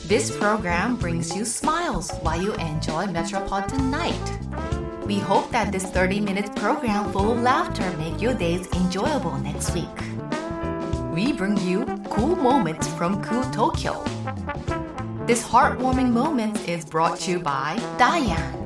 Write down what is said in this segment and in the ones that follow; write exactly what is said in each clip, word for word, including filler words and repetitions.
This program brings you smiles while you enjoy Metropolitan Night. We hope that this thirty-minute program full of laughter make your days enjoyable next week. We bring you cool moments from cool Tokyo. This heartwarming moment is brought to you by Diane.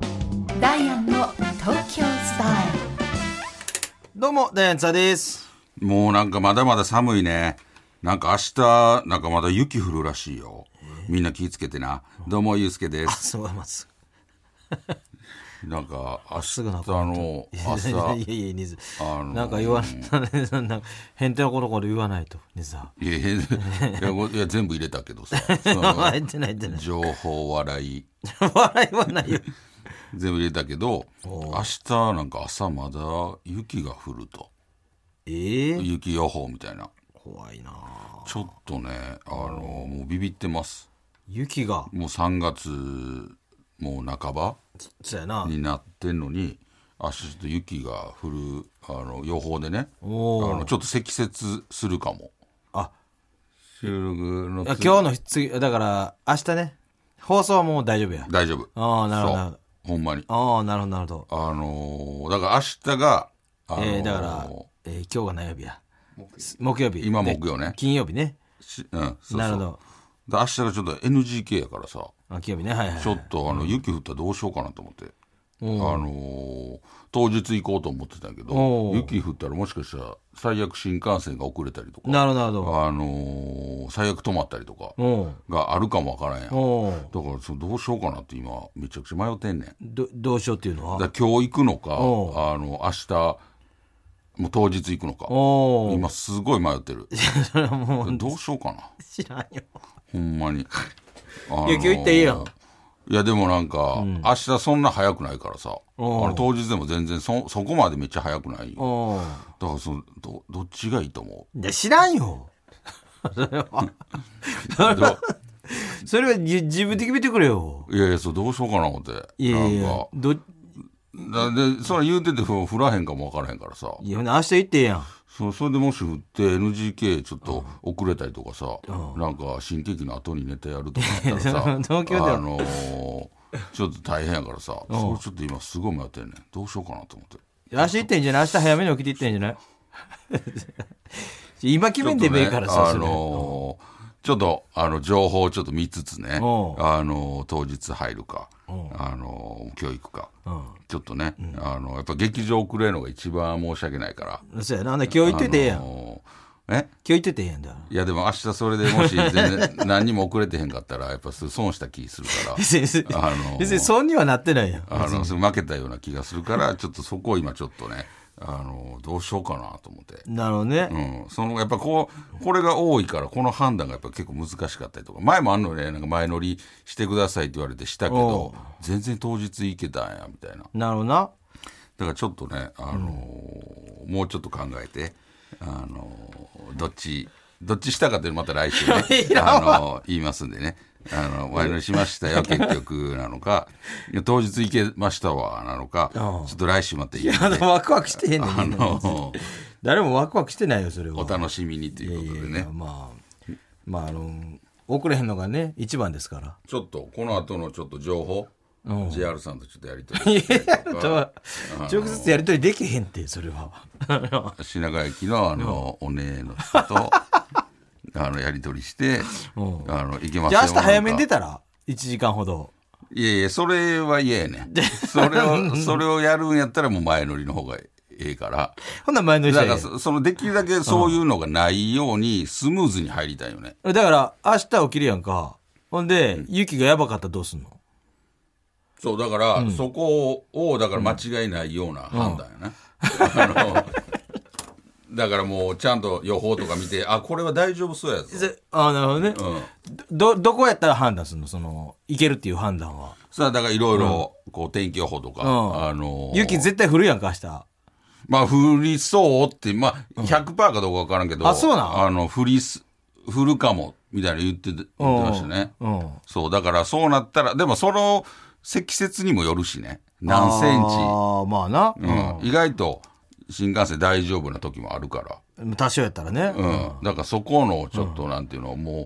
Diane の Tokyo Style。 どうもダイアンツァです。 もうなんかまだまだ寒いね。なんか明日なんかまだ雪降るらしいよ。みんな気ぃつけてな。どうもゆうすけです。 あ、そう思います。 なんか明日の朝いやいやいやニズ、あのー、なんか言わない変態なことこで言わないとニズさん。いやいやいやいや全部入れたけどさ。入ってない入ってない。情報笑い笑いはないよ。 全部入れたけど明日なんか朝まだ雪が降ると。えー、雪予報みたいな。 怖いな。 ちょっとねあのもうビビってます。 雪がもうさんがつもう半ばそうやなになってんのに明日ちょっと雪が降るあの予報でねあのちょっと積雪するかも。あ収録の今日の次だから明日ね放送はもう大丈夫や。 大丈夫。 ああなるほどほんまに。 ああなるほどなるほど。 あのー、だから明日が、 あのー、えー、だから、えー、今日が何曜日や木曜日。 今木曜ね金曜日ね。 うんそうそうなるほど。 明日がちょっと エヌジーケー やからさあ金曜日ねはいはい、はい、 ちょっとあの、うん、雪降ったらどうしようかなと思って、うん、あのー、当日行こうと思ってたけど雪降ったらもしかしたら最悪新幹線が遅れたりとかなるほどあのー、最悪止まったりとかがあるかもわからんやん。だからそどうしようかなって今めちゃくちゃ迷ってんねん。 ど, どうしようっていうのはだ今日行くのかあの明日もう当日行くのか今すごい迷ってる。それはもうどうしようかな。 知らんよほんまに。 あのー、いや今日行っていいやん。 いやでもなんか、うん、明日そんな早くないからさあの当日でも全然 そ, そこまでめっちゃ早くないよ。だからその ど, どっちがいいと思う。 いや知らんよそれはそれは自分で決めてくれよ。 いやいやそうどうしようかな思って。 いやいやなんかどだでそれ言うてて降らへんかも分からへんからさ。 いや明日行ってやん。 そ, それでもし降って エヌジーケー ちょっと遅れたりとかさ、うん、なんか新喜劇の後にネタやるとかなったらさ東京であのー、ちょっと大変やからさ、うん、それちょっと今すごい迷ってんねん。どうしようかなと思って。 明日行ってんじゃない。明日早めに起きて行ってんじゃない今決めんでもいいからさ、 あのーちょっとあの情報をちょっと見つつね、あの当日入るか、あの教育か、ちょっとね、うん、あのやっぱ劇場遅れるのが一番申し訳ないから。 そうやな。今日行っててええやん。 え今日行っててええやんだ。 いやでも明日それでもし全然何にも遅れてへんかったらやっぱ損した気するからあの別に損にはなってないやん。 あの負けたような気がするからちょっとそこを今ちょっとねあのどうしようかなと思って。 なるほどね、 うん、そのやっぱこうこれが多いからこの判断がやっぱ結構難しかったりとか前もあんのね。なんか前乗りしてくださいって言われてしたけど全然当日行けたんやみたいな。 なるほどな。 だからちょっとね、あのーうん、もうちょっと考えて、あのー、どっちどっちしたかっていうのまた来週ねあのー、言いますんでね。あの前乗りしましたよ結局なのか当日行けましたわなのかちょっと来週また言うのでワクワクしてへんねん、あのー、誰もワクワクしてないよそれは。 お楽しみにということでね。いやいやまあまああの遅れへんのがね一番ですから。 ちょっとこの後のちょっと情報、うん、ジェーアール さんとちょっとやり取り直接やり取りできへんってそれは品川駅のあの、うん、お姉の人とあのやり取りして、うん、あの行けますよ。 じゃあ明日早めに出たらいちじかんほど。 いやいやそれは嫌やねんそれをそれをやるんやったらもう前乗りの方がええから。 ほんなら前乗りしたらだからそのできるだけそういうのがないようにスムーズに入りたいよね、 うん、だから明日起きるやんか。ほんで、うん、雪がやばかったらどうすんの。 そうだから、うん、そこをだから間違いないような判断やね、うん、あのだからもうちゃんと予報とか見てあこれは大丈夫そうやぞ。 あなるほどね、うん、ど, どこやったら判断するのそのいけるっていう判断は。 さあだからいろいろ天気予報とか、うん、あのー、 雪絶対降るやんか明日。 まあ降りそうってまあ ひゃくパーセント かどうか分からんけど、うん、 あそうなんあの降りす降るかもみたいな言って言ってましたね、うんうん、そうだからそうなったらでもその積雪にもよるしね何センチ。 あまあな、 うん、意外と新幹線大丈夫な時もあるから多少やったらね、 うん、だからそこのちょっとなんていうの、うん、も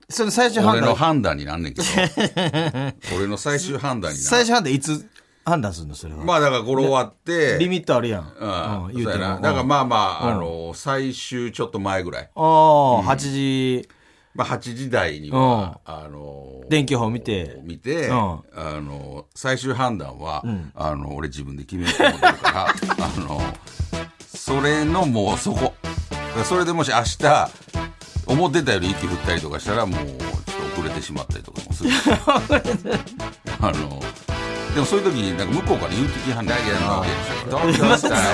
その最終判断俺の判断になんねんけど俺の最終判断にな最終判断いつ判断するのそれは。 まあだからこれ終わってリミットあるやん、 うんうん、言うてなだからまあまあ、うん、あの最終ちょっと前ぐらいああ、うん、はちじまあはちじ台には、うん、あの電気予報見て見て、うん、あの最終判断は、うん、あの俺自分で決めようと思ってるからあのそれのもうそこそれでもし明日思ってたより雪降ったりとかしたらもうちょっと遅れてしまったりとかもするあのでもそういう時になんか向こうから言うてきはんだけなわけでしょ。どうしたらも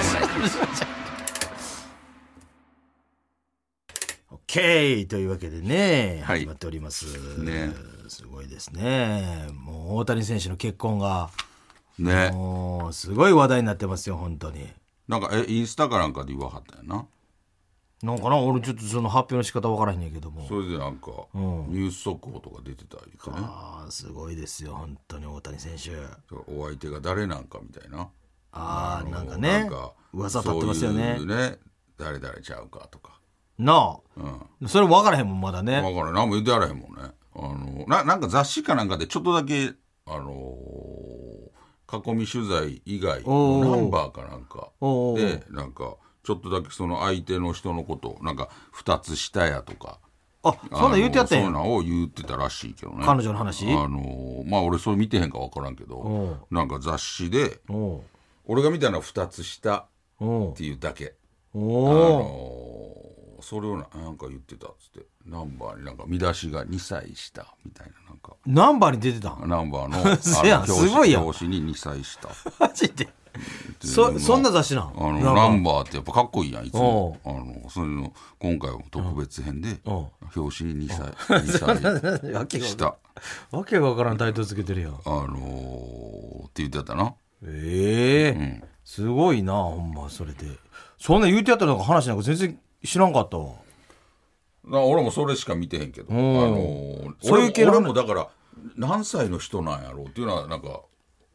オッケーというわけでね、はい、始まっております、ね、すごいですね。もう大谷選手の結婚がねもうすごい話題になってますよ本当に。 なんかえインスタかなんかで言わはったよな。 なんかな俺ちょっとその発表の仕方分からへんねんけどもそれでなんか、うん、ニュース速報とか出てたりとかね。 ああすごいですよ本当に大谷選手。 お相手が誰なんかみたいなああなんかねなんか噂立ってますよね。 そういうね誰々ちゃうかとかなあ、うん、それ分からへんもんまだね。 分からへん何も言ってやらへんもんね。あの な, なんか雑誌かなんかでちょっとだけあのー、囲み取材以外ナンバーかなんかでなんかちょっとだけその相手の人のことなんかふたつ下やとかあそんな言うてやったんや。 そういうのを言ってたらしいけどね彼女の話。 あのまあ俺それ見てへんか分からんけどなんか雑誌で俺が見たのはふたつ下っていうだけあのそれを な, なんか言ってたっつってナンバーになんか見出しがにさい下みたいななんかナンバーに出てたナンバーのあのすごいやん表紙ににさい下マジでそ, そんな雑誌なんあのナンバーってやっぱかっこいいやんいつもあのそれの今回は特別編で表紙ににさい下わけがわからんタイトルつけてるやんあのー、って言ってたな。 ええーうん、すごいなほんまそれでそんな言うてやったのか話なんか全然知らんかったわ。 俺もそれしか見てへんけど、あのー、そういう系の俺もだから何歳の人なんやろうっていうのはなんか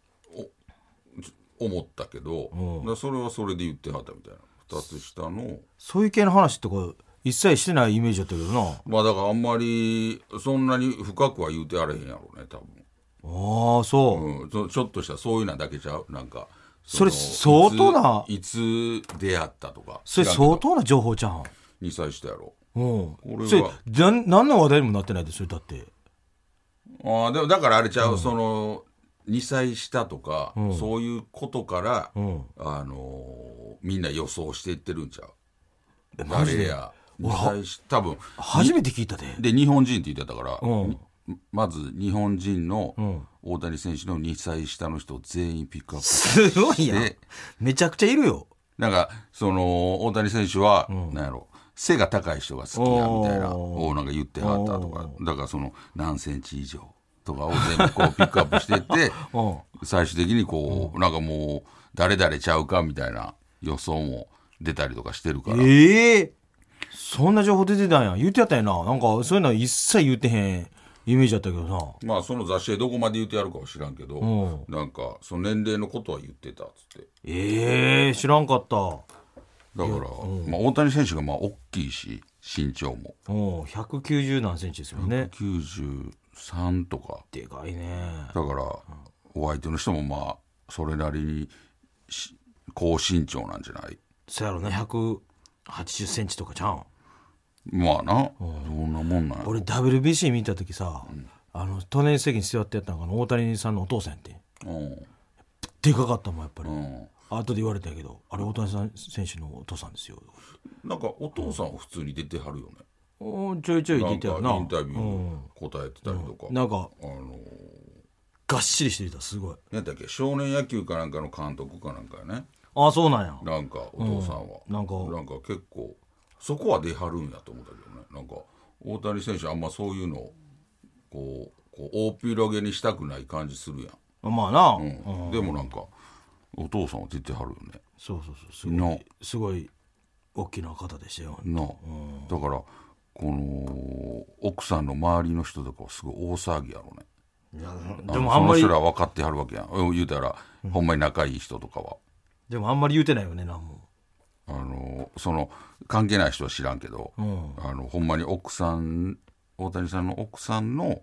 思ったけど、だそれはそれで言ってはったみたいなふたつ下のそういう系の話とか一切してないイメージだったけどな。 まあだからあんまりそんなに深くは言うてやれへんやろうね多分。ああそう、 うん、ちょっとしたそういうのだけちゃうなんかそ, それ相当ないつ出会ったとかそれ相当な情報じゃん。 にさい下やろ。 うん俺はそれ何の話題にもなってないでそれだって。 あでもだからあれちゃう、うん、そのにさい下とか、うん、そういうことから、うん、あのー、みんな予想していってるんちゃう。誰やにさい下多分初めて聞いたで。 で日本人って言ってたから、うん、まず日本人の大谷選手のにさい下の人を全員ピックアップしてすごいやんめちゃくちゃいるよ。 なんかその大谷選手は、うん、なんやろ背が高い人が好きやみたいなをなんか言ってはったとかだからその何センチ以上とかを全部こうピックアップしていって最終的にこうなんかもう誰々ちゃうかみたいな予想も出たりとかしてるから。 えー、そんな情報出てたんや言ってやったんやな。なんかそういうの一切言ってへんイメージだったけどな。 まあその雑誌でどこまで言ってやるかは知らんけど、うん、なんかその年齢のことは言ってたっつって。 ええー、知らんかった。 だから、うんまあ、大谷選手がまあ大きいし身長もおひゃくきゅうじゅう何センチですよね。 ひゃくきゅうじゅうさんとかでかいね。 だから、うん、お相手の人もまあそれなりに高身長なんじゃない。 そうやろねひゃくはちじゅっセンチとかちゃうん。 まあな、うん、そんなもんなんや。 俺 ダブリュービーシー 見た時さ、うん、あのトネー席に座ってやったのが大谷さんのお父さんやって、うん、でかかったもんやっぱり、うん、後で言われたけどあれ大谷さん選手のお父さんですよ。 なんかお父さんは普通に出てはるよね、 うん、ちょいちょい出てはな。 インタビュー答えてたりとか、 うん、なんか、あのー、がっしりしてたすごい。 何だっけ少年野球かなんかの監督かなんかやね。 ああそうなんや。 なんかお父さんは、うん、なんかなんか結構そこは出はるんやと思ったけどね。なんか大谷選手あんまそういうのをこう、こう大広げにしたくない感じするやん。まあな、 うんうん、でもなんかお父さんは出てはるよね。 そうそうそうすごいすごい大きな方でしたよな、うん、だからこの奥さんの周りの人とかはすごい大騒ぎやろうね。いやでもあんまりその人ら分かってはるわけやん言うたら、うん、ほんまに仲いい人とかは。 でもあんまり言うてないよねなんも。 あのその関係ない人は知らんけど、うん、あのほんまに奥さん大谷さんの奥さんの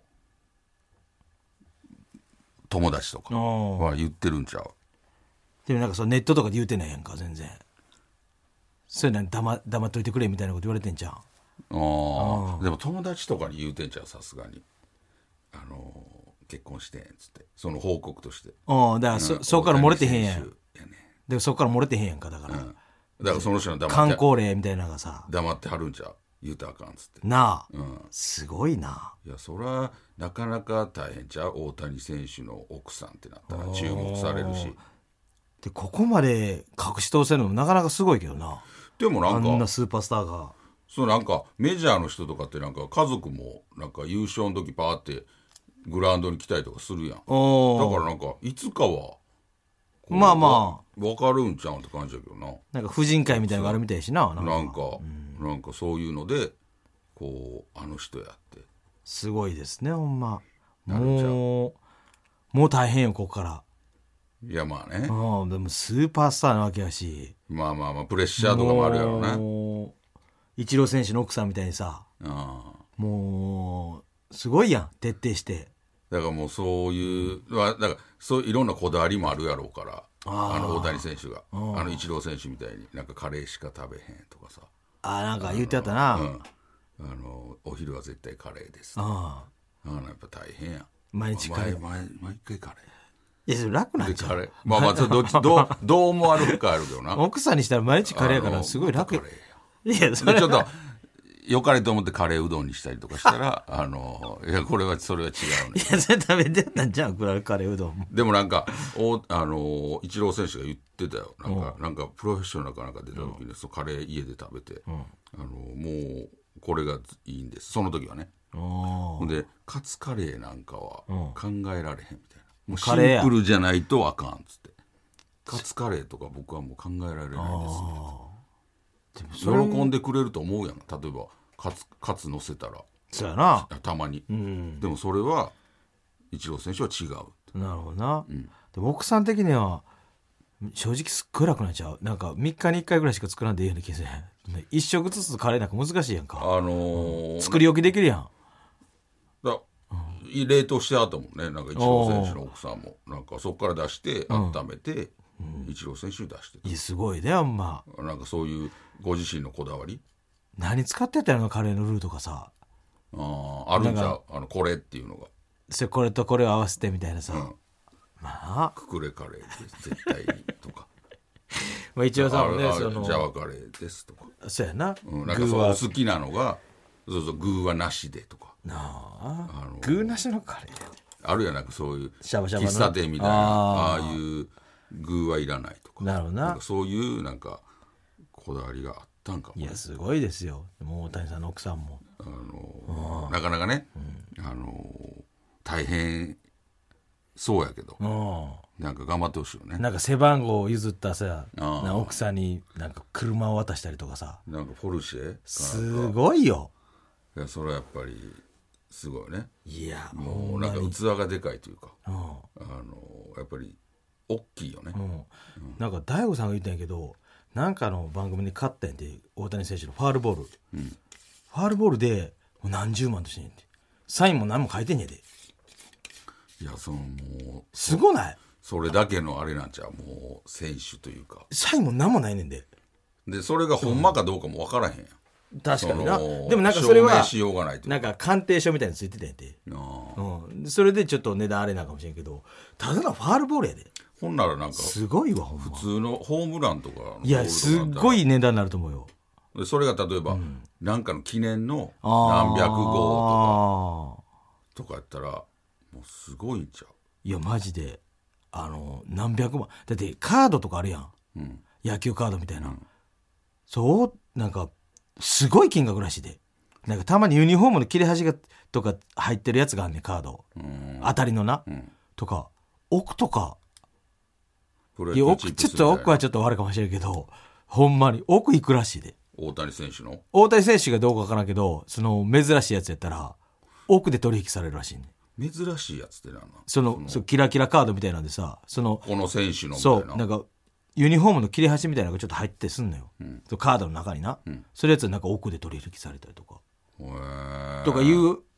友達とかは言ってるんちゃう。 でもなんかそのネットとかで言うてないやんか全然。そういうのに黙黙っといてくれみたいなこと言われてんじゃん。ああでも友達とかに言うてんちゃうさすがに。あのー、結婚してんっつってその報告として。 ああだからそ、うん、そこから漏れてへんやん。や、ね、でそこから漏れてへんやんかだから。うん、 だからその人の黙って観光例みたいなのがさ黙ってはるんちゃう。言うたらあかんっつってなあ、うん、すごいな。 いやそりゃなかなか大変ちゃう。大谷選手の奥さんってなったら注目されるしでここまで隠し通せるのもなかなかすごいけどな。 でもなんかあんなスーパースターがそうなんかメジャーの人とかってなんか家族もなんか優勝の時パーってグラウンドに来たりとかするやん。だからなんかいつかはまあまあ分かるんちゃうんって感じだけどな。 なんか婦人会みたいなのがあるみたいしな。 なんかなんか、うん、なんかそういうのでこうあの人やってすごいですねほんま。もうもう大変よここから。 いやまあね。 ああでもスーパースターなわけやしまあまあまあプレッシャーとかもあるやろうね。 もうイチロー選手の奥さんみたいにさあもうすごいやん徹底して。 だからもうそういうだからそういろんなこだわりもあるやろうからああの大谷選手があのイチロー選手みたいになんかカレーしか食べへんとかさあなんか言ってあったな。 うんあのお昼は絶対カレーです。ああやっぱ大変や。 毎日カレー毎, 毎回カレー。いやそれ楽なんちゃう。カレーまあまあどっちどうどう思われるかあるけどな。 奥さんにしたら毎日カレーやからすごい楽や。 いやそれちょっとよかれと思ってカレーうどんにしたりとかしたらあのいやこれはそれは違うね。 いやそれ食べてたんじゃんカレーうどんも。 でもなんかおあのイチロー選手が言ってたよ。なんかなんかプロフェッショナルかなんか出た時にそうカレー家で食べて、うん、あのもうこれがいいんですその時はね。ほんでカツカレーなんかは考えられへんみたいな。もうシンプルじゃないとあかんっつって。カツカレーとか僕はもう考えられないですね。喜んでくれると思うやん。例えばカツカツ乗せたらそうやなたまに、うん、でもそれはイチロー選手は違う。 なるほどな、うん、でも奥さん的には正直すっごい楽になっちゃう。なんかみっかにいっかいぐらいしか作らんでいいような気がする。一食ずつカレーなんか難しいやんか。あのーうん、作り置きできるやん。 だ、うん、冷凍してあったもんね。なんかイチロー選手の奥さんもなんかそこから出して温めて、うん、イチロー選手に出してた。 いやすごいねあんま。 なんかそういうご自身のこだわり。 何使ってたのカレーのルーとかさ。 ああるんじゃうあのこれっていうのが。 それこれとこれを合わせてみたいなさ。うん、 まあククレカレーです絶対にとか。 まあ一応さもねそのジャワカレーですとか。 そうやな。 うん、なんかそう好きなのがそうそう具はなしでとか。 なあ。あの具なしのカレー。 あるやなんかそういうシャバシャバの喫茶店みたいな あ, ああいう具はいらないとか。 なるほどな。 なんかそういうなんかこだわりがあったんかも、ね。 いやすごいですよ。もう大谷さんの奥さんも。 あのなかなかね、うん、あの大変そうやけど。なんか頑張ってほしいよね。 なんか背番号を譲ったさな奥さんになんか車を渡したりとかさ。 なんかポルシェすごいよ。 いやそれはやっぱりすごいね。 いやもうなんか器がでかいというか、あのやっぱり大きいよね、うんうん、 なんか大悟さんが言ったんやけどなんかの番組に勝ったんやて大谷選手のファールボール、うん、ファールボールでもう何十万としてんやてサインも何も書いてんやで。 いやそのもうすごない？ それだけのあれなんちゃうもう選手というかサインも何もないねんで。でそれがほんまかどうかも分からへんやん、 うん、確かにな。でもなんかそれは証明しようがないとなんか鑑定書みたいについてたんやて、うん、それでちょっと値段あれなんかもしれんけどただのファールボールやで。 ほんならなんかすごいわほんま普通のホームランとかのいやすっごい値段になると思うよ。 でそれが例えば、うん、なんかの記念の何百号とかとかやったらもうすごいんちゃう。 いやマジであの何百万だってカードとかあるやん、うん、野球カードみたいな、うん、そうなんかすごい金額らしいで。なんかたまにユニフォームの切れ端がとか入ってるやつがあんねんカード、うん、当たりのな、うん、とか奥とかいや奥ちょっと奥はちょっと悪いかもしれんけどほんまに奥いくらしいで。 大谷選手の大谷選手がどうかわからんけどその珍しいやつやったら奥で取引されるらしいね。 珍しいやつって何なの？ そのそのキラキラカードみたいなんでさそのこの選手のみたいなそうなんかユニフォームの切れ端みたいなのがちょっと入ってすんのよ、うん、カードの中にな、うん、それやつはなんか奥で取引されたりとかとかいう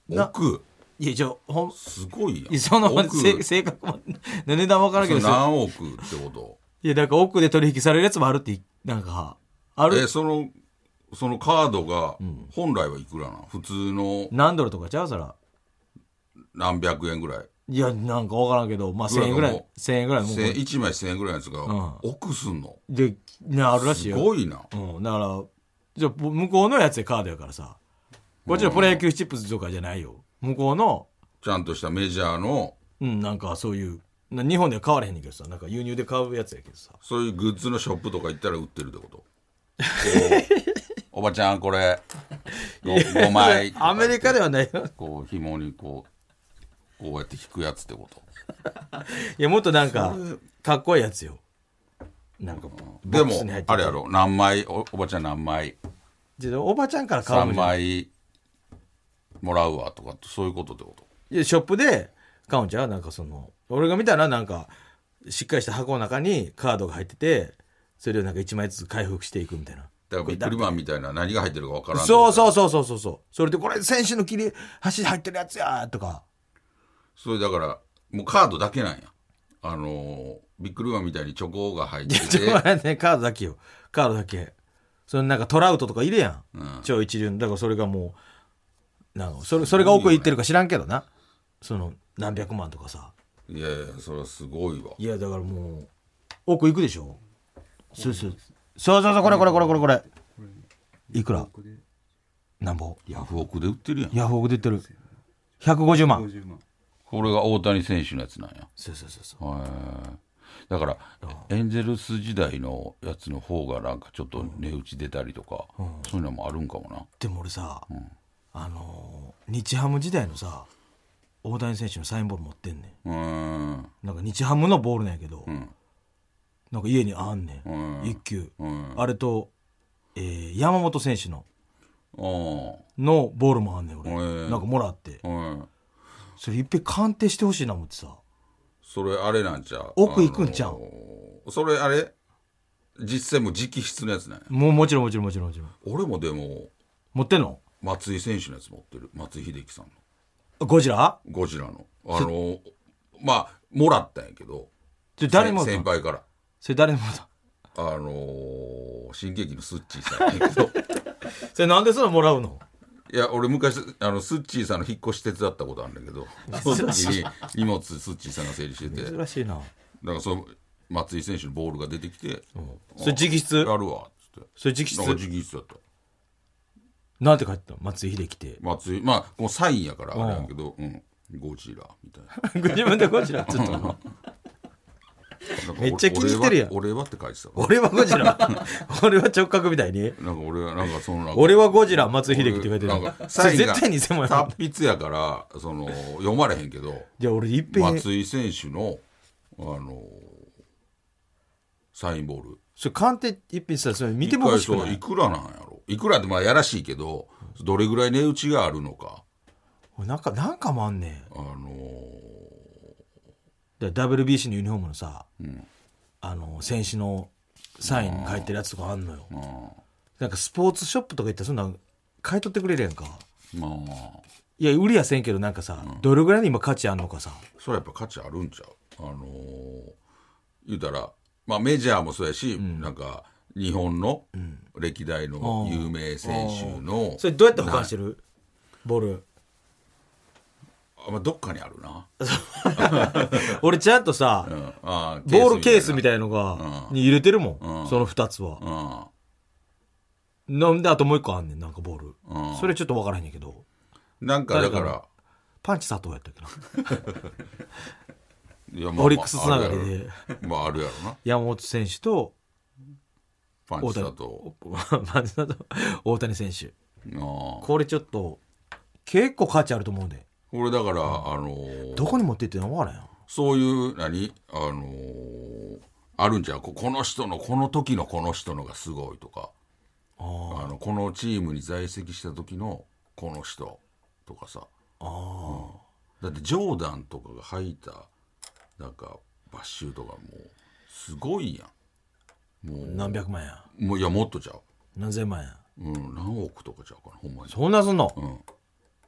億いやじゃあほんすごいやん。 その正確の値段分からんけど何億ってこと。 いやだから億で取引されるやつもあるってなんかある。 えそのそのカードが本来はいくらな、うん、普通の何ドルとかちゃうそら何百円ぐらい。 いやなんか分からんけどまあせんえんぐらいせんえんぐらいもういちまいせんえんぐらいのやつが、うん、億すんので、ね、あるらしいよ。 すごいな、 うん、だからじゃあ向こうのやつでカードやからさこっちのプロ野球チップスとかじゃないよ向こうのちゃんとしたメジャーのうんなんかそういう日本では買われへんねんけどさなんか輸入で買うやつやけどさそういうグッズのショップとか行ったら売ってるってことおばちゃんこれ ご, ごまいアメリカではないよこう紐にこうこうやって引くやつってこといやもっとなんかかっこいいやつよなんかでもあれやろ何枚 お, おばちゃん何枚おばちゃんから買うさんまいもらうわとかそういうことってこと。 いやショップで買うんちゃうなんかその俺が見たらなんかしっかりした箱の中にカードが入っててそれをなんかいちまいずつ回復していくみたいな。 だからビックリマンみたいな何が入ってるか分からん。 そうそうそうそうそうそうそれでこれ選手の切り端入ってるやつやとか。 それだからもうカードだけなんや。あのー、ビックリマンみたいにチョコが入ってて。 いやちょっとねカードだけよカードだけ。そのなんかトラウトとかいるやん、うん、超一流のだからそれがもうなんかそれそれが奥いってるか知らんけどなその何百万とかさ。 いやいやそれはすごいわ。 いやだからもう奥行くでしょ。そうそうそうそうそうこれこれこれこれこれいくらなんぼヤフオクで売ってるやん。 ヤフオクで売ってるひゃくごじゅうまん。 これが大谷選手のやつなんや。 そうそうそうそう。 だからエンゼルス時代のやつの方がなんかちょっと値打ち出たりとか、うん、そういうのもあるんかもな。 でも俺さ、うん、あのー、日ハム時代のさ大谷選手のサインボール持ってんねん。うんなんか日ハムのボールなんやけど、うん、なんか家にあんねん、うん、一球、うん、あれと、えー、山本選手ののボールもあんねん俺、うん、なんかもらって、うん、それいっぺん鑑定してほしいな思ってさ。 それあれなんちゃう奥行くんちゃう、あのー、それあれ実際も直筆のやつね。 もうもちろんもちろんもちろんもちろん。 俺もでも持ってんの松井選手のやつ持ってる。松井秀喜さんのゴジラゴジラのあのー、まあもらったんやけど誰も先輩からそれ誰にもらったあのー、新喜劇のスッチーさんやけどそれなんでそれもらうの。 いや俺昔あのスッチーさんの引っ越し手伝ったことあるんだけどその時に荷物スッチーさんが整理してて珍しいな。 だからその松井選手のボールが出てきて、 うん、それ直筆やるわっつってそれ直筆なんか直筆だった。 なんて書いてたの松井秀喜って松井まあもうサインやからあれやけど、うん、ゴジラみたいな自分でゴジラっつったのめっちゃ気に入ってるやん。 俺はって書いてた。 俺はゴジラ俺は直角みたいになんか俺はなんかその俺はゴジラ松井秀喜って書いてる。なんかサインが絶対偽物や達筆やからその読まれへんけどじゃあ俺いっぺん松井選手のあのサインボールそれ鑑定一品したらそれ見ても欲しくない。 いくらなんやろ。いくらってまあやらしいけどどれぐらい値打ちがあるのか。 なんかなんかもあんねん。あのー、ダブリュービーシー のユニフォームのさ、うん、あの選手のサイン書いてるやつとかあんのよ。なんかスポーツショップとか行ったらそんな買い取ってくれるやんか。まあいや売りやせんけどなんかさ、うん、どれぐらいに今価値あんのかさ。 それやっぱ価値あるんちゃう。あのー、言うたらまあメジャーもそうやし、うん、なんか日本の歴代の有名選手の、 うん、それどうやって保管してるボール。 あ、まあ、どっかにあるな俺ちゃんとさ、うん、あーボールケースみたいのが、うん、に入れてるもん、うん、そのふたつは、うん、なんであともう一個あんねんなんかボール、うん、それちょっと分からへんねんけどなんかだからパンチ佐藤やったっけないや、まあ、 オリックスつながりでまああるやろな山本選手とパンチ佐藤パンチ佐藤大谷選手あこれちょっと結構価値あると思うんで俺だから、うん、あのー、 どこに持ってってんの分からんやん。 そういう何あのー、あるんじゃん こ, この人のこの時のこの人のがすごいとか あ, あのこのチームに在籍した時のこの人とかさあ、うん、だってジョーダンとかが履いたなんかバッシュとかもうすごいやん。もう何百万やもういやもっとちゃう何千万や、 うん、何億とかちゃうかなほんまに。 そんなすんの、うん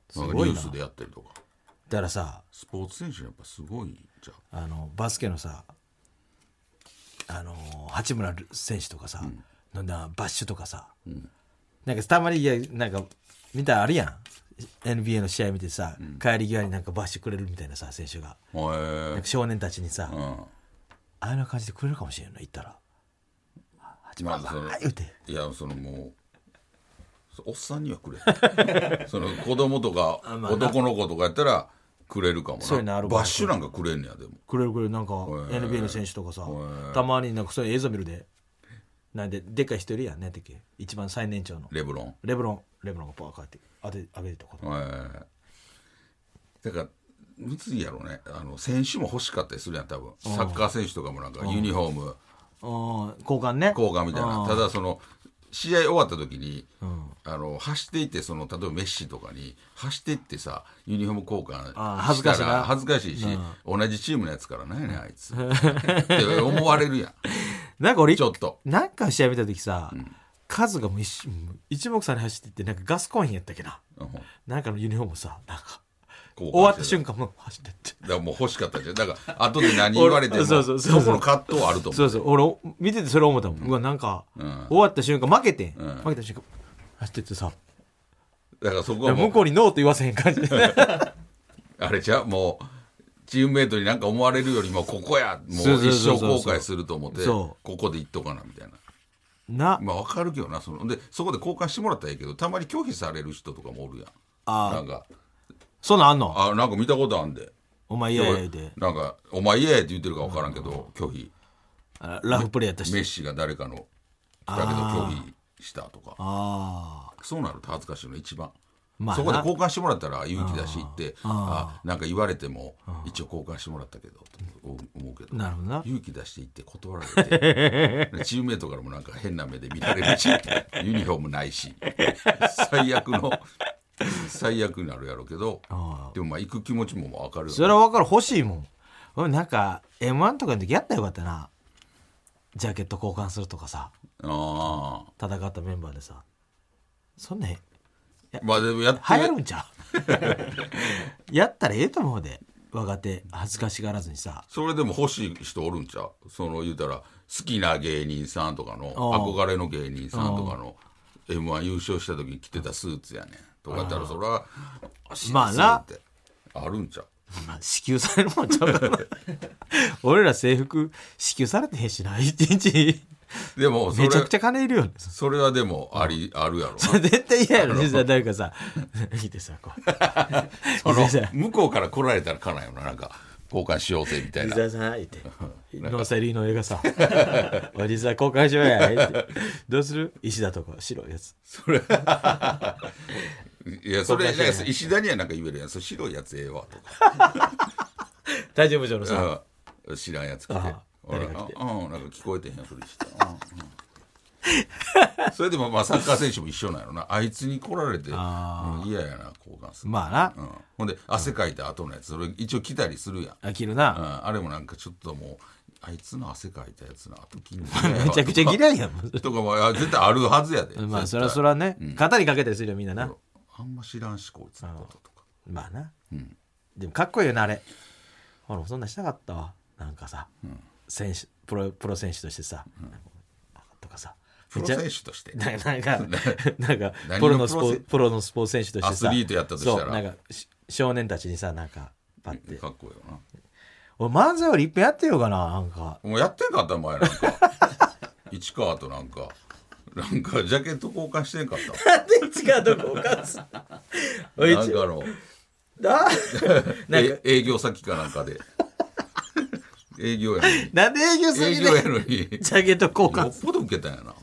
すごいな、ニュースでやったりとか。 だからさスポーツ選手やっぱすごいじゃん。 あのバスケのさあの八村選手とかさ、うん、のなバッシュとかさ、うん、なんかたまにいやなんか見たらあるやん エヌビーエー の試合見てさ、うん、帰り際になんかバッシュくれるみたいなさ選手が、なんか少年たちにさ、うん、ああいう感じでくれるかもしれんの言ったら八村さん、まあ、言うていやそのもうおっさんにはくれその子供とか男の子とかやったらくれるかもな。バッシュなんかくれんねや。でもくれるくれる。なんか エヌビーエー の選手とかさたまになんかそういう映像見るでなんででっかい人いるやんねってけ一番最年長のレブロンレブロンレブロンがパーカーって当て上げるとかだからむずいやろね。あの選手も欲しかったりするやん多分。サッカー選手とかもなんかユニフォーム交換ね交換みたいな。ただその試合終わった時に、うん、あの走っていってその例えばメッシとかに走っていってさユニフォーム交換したら恥ずかしいし、うん、同じチームのやつから何やねんあいつって思われるやん。 なんか俺ちょっとなんか試合見た時さ、うん、カズがもう 一, 一目散に走っていってなんかガスコインやったっけな、うん、なんかのユニフォームさなんか終わった瞬間もう走ってってだからもう欲しかったじゃん。だから後で何言われてもそうそうそうそうそこの葛藤はあると思う。 そうそう俺見ててそれ思ったもん、うん、うわなんか、うん、終わった瞬間負けて、うん、負けた瞬間走ってってさだからそこはもう向こうにノーと言わせへん感じあれじゃもうチームメイトに何か思われるよりもここやもう一生後悔すると思ってここで言っとかなみたいななまあ分かるけどなそのでそこで交換してもらったらいいけどたまに拒否される人とかもおるやん。あなんかそんなんあんのあなんか見たことあんでお前嫌や言うてなんかお前嫌やって言ってるか分からんけど拒否あラフプレーやったしメッシが誰かのだけど拒否したとかあそうなると恥ずかしいの一番、まあ、そこで交換してもらったら勇気だしってあなんか言われても一応交換してもらったけどと思うけどなるほどな勇気出していって断られてチームメイトからもなんか変な目で見られるしユニフォームないし最悪の最悪になるやろうけどでもまあ行く気持ちも分かるよ、ね、 それは分かる欲しいもん。俺なんか エムワン とかの時やったらよかったなジャケット交換するとかさあ戦ったメンバーでさそんなまあでもやって流行るんちゃうやったらええと思うで若手恥ずかしがらずにさ。 それでも欲しい人おるんちゃうその言うたら好きな芸人さんとかの憧れの芸人さんとかの エムワン 優勝した時に着てたスーツやねんとかやったらそれはまあなあるんちゃう、 まあ、支給されるもんちゃうから俺ら制服支給されてへんしな一日でもそれめちゃくちゃ金いるよね。 それはでもあり、うん、あるやろな。 絶対嫌やろ実は誰かさ見てさこうその向こうから来られたらかないよななんか交換しようぜみたいな。 実はさ言ってノーサリーの映画さ実は交換しようやってどうする石田とか白いやつそれいやそれ石田にはなんか言えるやんそ白いやつええわとか大丈夫上のさ、 うん、知らんやつ来て俺あ、うん、なんか聞こえてへんやつでした、うんうん、それでもまあサッカー選手も一緒なんやろなあいつに来られて嫌、うん、やな交換するまあな、 うん、ほんで汗かいた後のやつそれ一応着たりするやんあ着るな、 うん、あれもなんかちょっともうあいつの汗かいたやつの後着んのめちゃくちゃ嫌いやんとかも絶対あるはずやでまあそれはそれはね、うん、肩にかけたりするよみんななあんま知らんしこいつのこととかまあな、うん、でもかっこいいよなあれ俺もそんなしたかったわなんかさ、うん、選手プロ、プロ選手としてさ、うん、とかさプロ選手としてなんかなんかプロのスポープロのスポーツ選手としてさアスリートやったとしたらなんか少年たちにさなんかパッてかっこいいよな俺漫才よりいっぺんやってようかななんかもうやってんかった前なんか市川となんかなんかジャケット交換してんかったなんで市川と交換すんのなんかのなんか営業先かなんかで営業やのになんで営業先で営業やのにジャケット交換よっぽど受けたんやな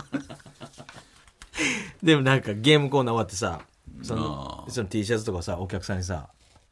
でもなんかゲームコーナー終わってさそのその T シャツとかさお客さんにさ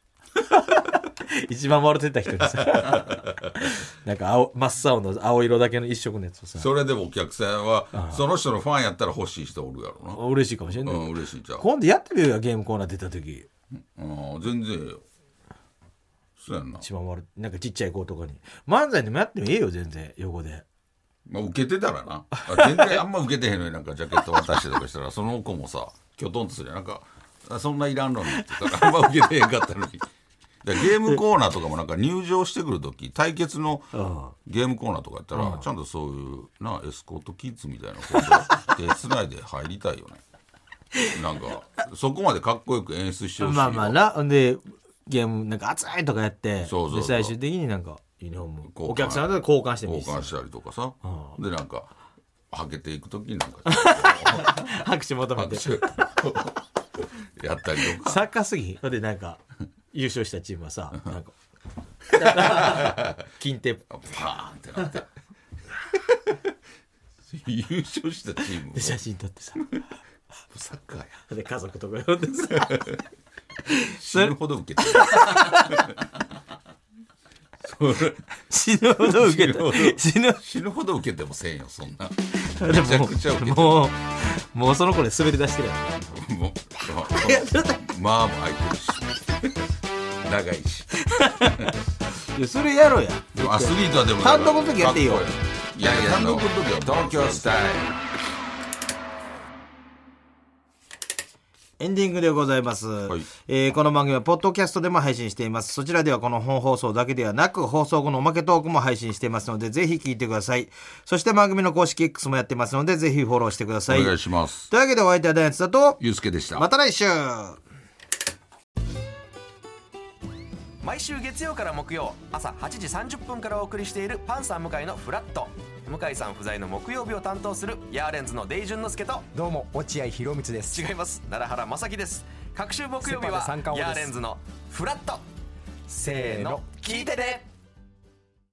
一番笑ってた人にさなんか青真っ青の青色だけの一色のやつをさそれでもお客さんはその人のファンやったら欲しい人おるやろな嬉しいかもしれない、 うん、嬉しいじゃん今度やってみようよゲームコーナー出た時あ全然よそうやんな一番悪なんかちっちゃい子とかに漫才でもやってもいいよ全然横でまあ受けてたらな全然あんま受けてへんのになんかジャケット渡してとかしたらその子もさきょとんとするやんなんかそんないらんのにって言ったらあんま受けてへんかったのにゲームコーナーとかもなんか入場してくるとき対決のゲームコーナーとかやったらちゃんとそういうなエスコートキッズみたいなこと手つないで入りたいよねなんかそこまでかっこよく演出してほしいよ。 まあまあなでゲームなんか熱いとかやってそうそうそうで最終的になんかユニフォームお客さんと交換してもいい交換したりとかさ、うん、でなんかはけていくときになんか拍手求めてやったりとかサッカーすぎでなんか優勝したチームはさなんか金手パーンってなって優勝したチームで写真撮ってさサッカーやで家族とか呼んでさ死ぬほど受けてる死ぬほど受けて死ぬ死ぬほど受けてもせんよそんなめちゃくちゃ受けてもうもうその子で滑り出してるやんもうまあもう空いてるし長いしいやそれやろうやアスリートはでも単独の時やっていいよいやいや単独の時は東京スタイルエンディングでございます、はいえー、この番組はポッドキャストでも配信しています。そちらではこの本放送だけではなく放送後のおまけトークも配信していますのでぜひ聞いてください。そして番組の公式 X もやってますのでぜひフォローしてください。 お願いします。 というわけでお相手はダイアンツだとゆうすけでした。 また来週。 毎週月曜から木曜朝はちじさんじゅっぷんからお送りしているパンサー向井のフラット。向井さん不在の木曜日を担当するヤーレンズのデイジュンの之介とどうも落合博満です。 違います奈良原正樹です。各週木曜日はヤーレンズのフラット。せーの聞いてね。